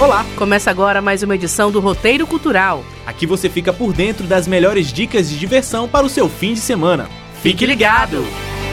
Olá! Começa agora mais uma edição do Roteiro Cultural. Aqui você fica por dentro das melhores dicas de diversão para o seu fim de semana. Fique ligado!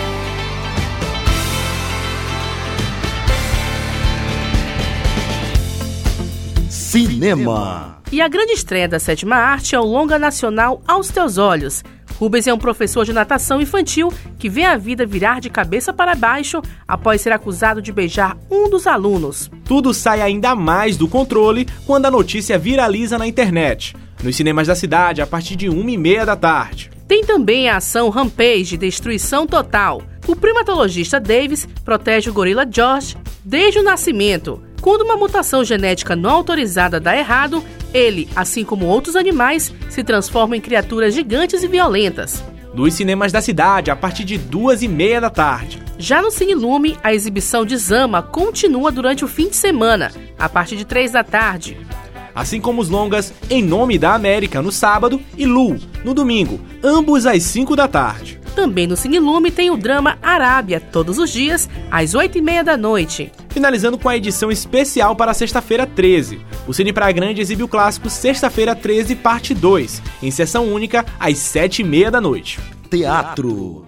Cinema. E a grande estreia da 7ª Arte é o longa nacional Aos Teus Olhos. Rubens é um professor de natação infantil que vê a vida virar de cabeça para baixo após ser acusado de beijar um dos alunos. Tudo sai ainda mais do controle quando a notícia viraliza na internet. Nos cinemas da cidade, a partir de 1h30 da tarde. Tem também a ação Rampage, Destruição Total. O primatologista Davis protege o gorila Josh desde o nascimento. Quando uma mutação genética não autorizada dá errado, ele, assim como outros animais, se transforma em criaturas gigantes e violentas. Nos cinemas da cidade, a partir de 2h30 da tarde. Já no Cine Lume, a exibição de Zama continua durante o fim de semana, a partir de 3 da tarde. Assim como os longas Em Nome da América, no sábado, e Lu, no domingo, ambos às 5 da tarde. Também no Cine Lume tem o drama Arábia, todos os dias, às 8h30 da noite. Finalizando com a edição especial para sexta-feira 13. O Cine Praia Grande exibe o clássico Sexta-feira 13, parte 2, em sessão única, às 7h30 da noite. Teatro.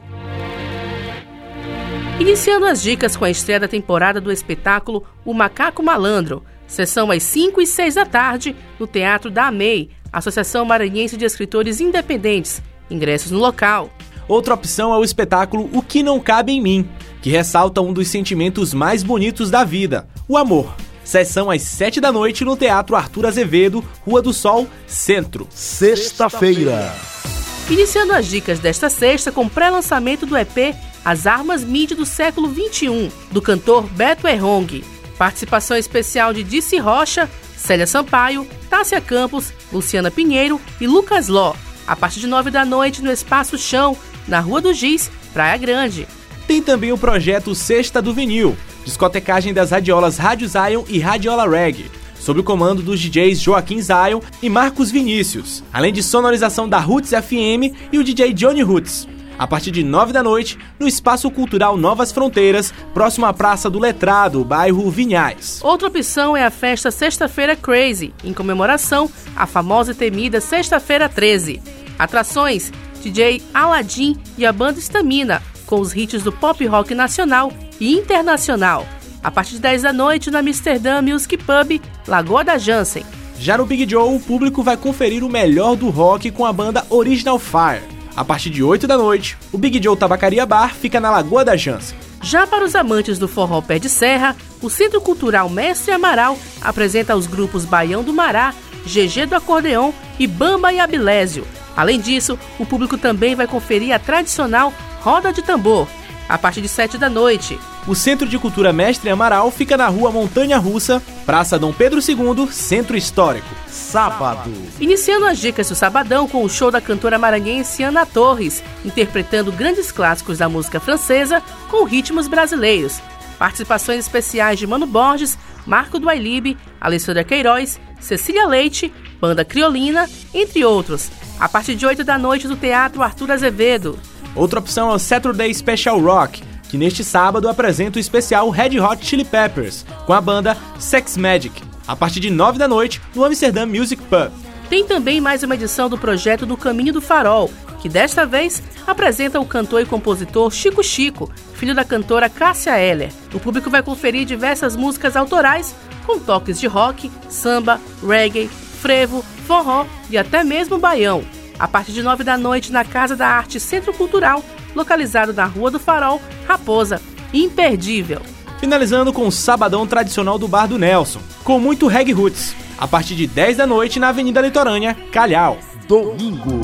Iniciando as dicas com a estreia da temporada do espetáculo O Macaco Malandro, sessão às 5 e 6 da tarde, no Teatro da AMEI, Associação Maranhense de Escritores Independentes. Ingressos no local. Outra opção é o espetáculo O Que Não Cabe em Mim, que ressalta um dos sentimentos mais bonitos da vida, o amor. Sessão às 7 da noite no Teatro Arthur Azevedo, Rua do Sol, Centro. Sexta-feira. Iniciando as dicas desta sexta com pré-lançamento do EP As Armas MIDI do Século XXI, do cantor Beto Errong. Participação especial de Dici Rocha, Célia Sampaio, Tássia Campos, Luciana Pinheiro e Lucas Ló. A partir de 9 da noite no Espaço Chão, na Rua do Giz, Praia Grande. Tem também o projeto Sexta do Vinil, discotecagem das radiolas Rádio Zion e Radiola Reggae, sob o comando dos DJs Joaquim Zion e Marcos Vinícius, além de sonorização da Roots FM e o DJ Johnny Roots. A partir de 9 da noite, no Espaço Cultural Novas Fronteiras, próximo à Praça do Letrado, bairro Vinhais. Outra opção é a festa Sexta-feira Crazy, em comemoração à famosa e temida Sexta-feira 13. Atrações, DJ Aladdin e a banda Estamina, com os hits do pop rock nacional e internacional. A partir de 10 da noite, na Amsterdã Music Pub, Lagoa da Jansen. Já no Big Joe, o público vai conferir o melhor do rock com a banda Original Fire. A partir de 8 da noite, o Big Joe Tabacaria Bar fica na Lagoa da Jansen. Já para os amantes do forró pé de serra, o Centro Cultural Mestre Amaral apresenta os grupos Baião do Mará, GG do Acordeão e Bamba e Abilésio. Além disso, o público também vai conferir a tradicional Roda de Tambor, a partir de 7 da noite. O Centro de Cultura Mestre Amaral fica na Rua Montanha Russa, Praça Dom Pedro II, Centro Histórico. Sábado. Iniciando as dicas do sabadão com o show da cantora maranhense Ana Torres, interpretando grandes clássicos da música francesa com ritmos brasileiros. Participações especiais de Mano Borges, Marco do Ailibe, Alessandra Queiroz, Cecília Leite, Banda Criolina, entre outros. A partir de 8 da noite no Teatro Arthur Azevedo. Outra opção é o Saturday Special Rock, que neste sábado apresenta o especial Red Hot Chili Peppers, com a banda Sex Magic, a partir de 9 da noite no Amsterdã Music Pub. Tem também mais uma edição do projeto Do Caminho do Farol, que desta vez apresenta o cantor e compositor Chico Chico, filho da cantora Cássia Eller. O público vai conferir diversas músicas autorais com toques de rock, samba, reggae, frevo, forró e até mesmo baião. A partir de 9 da noite na Casa da Arte Centro Cultural, localizado na Rua do Farol, Raposa. Imperdível! Finalizando com o sabadão tradicional do Bar do Nelson, com muito reggae roots, a partir de 10 da noite na Avenida Litorânea, Calhau. Domingo.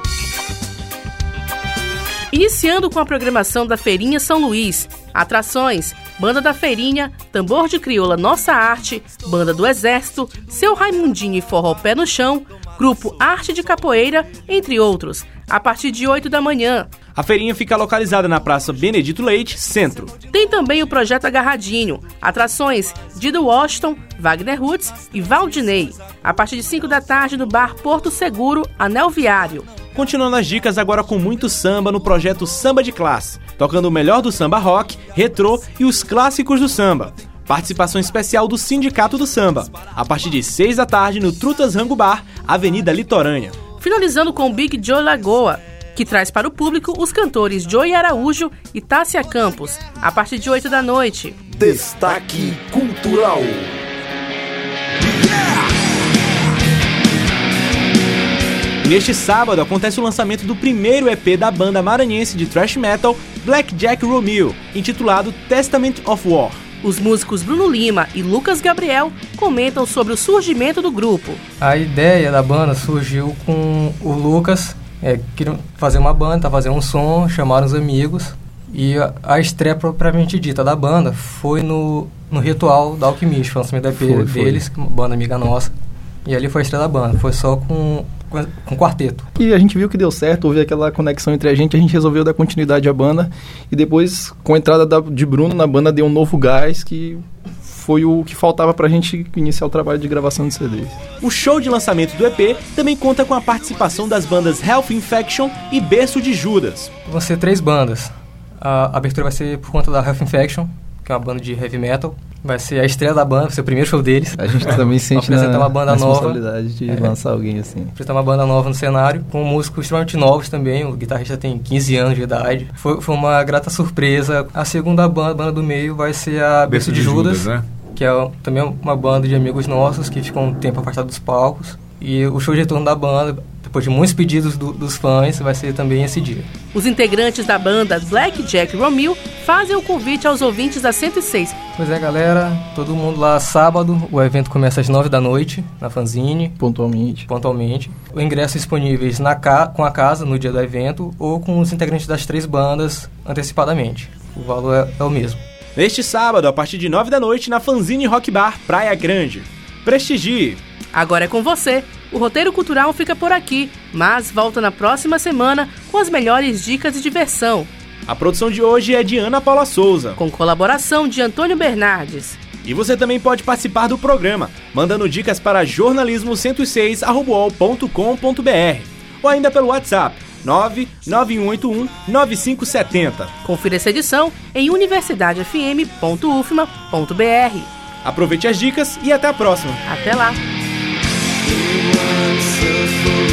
Iniciando com a programação da Feirinha São Luís. Atrações, Banda da Feirinha, Tambor de Crioula Nossa Arte, Banda do Exército, Seu Raimundinho e Forró Pé no Chão, Grupo Arte de Capoeira, entre outros, a partir de 8 da manhã. A feirinha fica localizada na Praça Benedito Leite, Centro. Tem também o Projeto Agarradinho, atrações Dido Washington, Wagner Roots e Valdinei, a partir de 5 da tarde no Bar Porto Seguro, Anel Viário. Continuando as dicas agora com muito samba no projeto Samba de Classe, tocando o melhor do samba rock, retrô e os clássicos do samba. participação especial do Sindicato do Samba, a partir de 6 da tarde no Trutas Rango Bar, Avenida Litorânea. Finalizando com o Big Joe Lagoa, que traz para o público os cantores Joey Araújo e Tássia Campos, a partir de 8 da noite. Destaque Cultural. Neste sábado acontece o lançamento do primeiro EP da banda maranhense de thrash metal Black Jack Romeo, intitulado Testament of War. Os músicos Bruno Lima e Lucas Gabriel comentam sobre o surgimento do grupo. A ideia da banda surgiu com o Lucas, queriam fazer uma banda, fazer um som, chamaram os amigos, e a estreia propriamente dita da banda foi no Ritual da Alquimista, o lançamento da EP deles, uma banda amiga nossa, e ali foi a estreia da banda, foi só com quarteto. E a gente viu que deu certo, houve aquela conexão entre a gente resolveu dar continuidade à banda, e depois, com a entrada de Bruno na banda, deu um novo gás que foi o que faltava pra gente iniciar o trabalho de gravação de CDs. O show de lançamento do EP também conta com a participação das bandas Health Infection e Berço de Judas. Vão ser 3 bandas. A abertura vai ser por conta da Health Infection, que é uma banda de heavy metal. Vai ser a estreia da banda, vai ser o primeiro show deles. A gente também sente uma banda responsabilidade de lançar alguém assim. Apresentar uma banda nova no cenário, com músicos extremamente novos também. O guitarrista tem 15 anos de idade. Foi uma grata surpresa. A segunda banda do meio vai ser a Berço de Judas, né? Que é também uma banda de amigos nossos que ficam um tempo afastados dos palcos. E o show de retorno da banda, depois de muitos pedidos dos fãs, vai ser também esse dia. Os integrantes da banda Black Jack Romeo fazem o convite aos ouvintes da 106. Pois é, galera, todo mundo lá sábado, o evento começa às 9 da noite, na fanzine. Pontualmente. O ingresso disponíveis com a casa no dia do evento ou com os integrantes das 3 bandas antecipadamente. O valor é o mesmo. Neste sábado, a partir de 9 da noite, na Fanzine Rock Bar Praia Grande. Prestigie! Agora é com você. O Roteiro Cultural fica por aqui, mas volta na próxima semana com as melhores dicas de diversão. A produção de hoje é de Ana Paula Souza, com colaboração de Antônio Bernardes. E você também pode participar do programa, mandando dicas para jornalismo106@uol.com.br ou ainda pelo WhatsApp 991819570. Confira essa edição em universidadefm.ufma.br. Aproveite as dicas e até a próxima. Até lá! Once